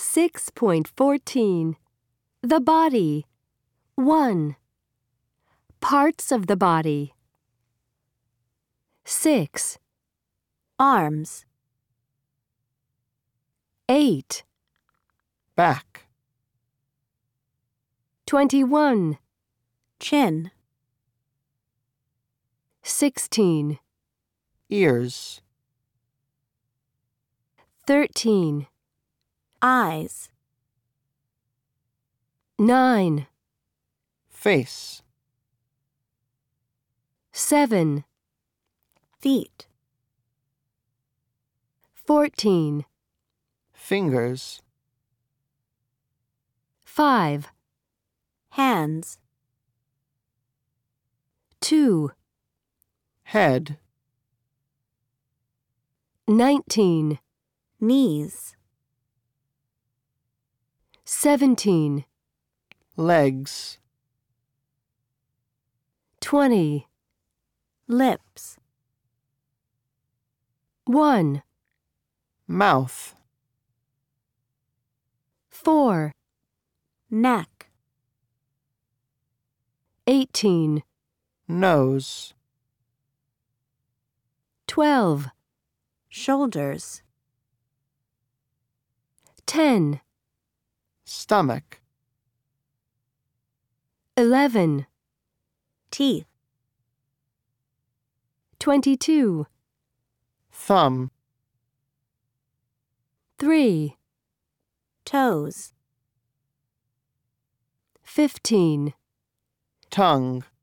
6.14 The body. 1. Parts of the body. 6. Arms. 8. Back. 21. Chin. 16. Ears. 13. Eyes. 9. Face. 7. Feet. 14. Fingers. 5. Hands. 2. Head. 19. Knees. 17. Legs. 20. Lips. 1. Mouth. 4. Neck. 18. Nose. 12. Shoulders. 10. Stomach. 11. Teeth. 22. Thumb. 3. Toes. 15. Tongue.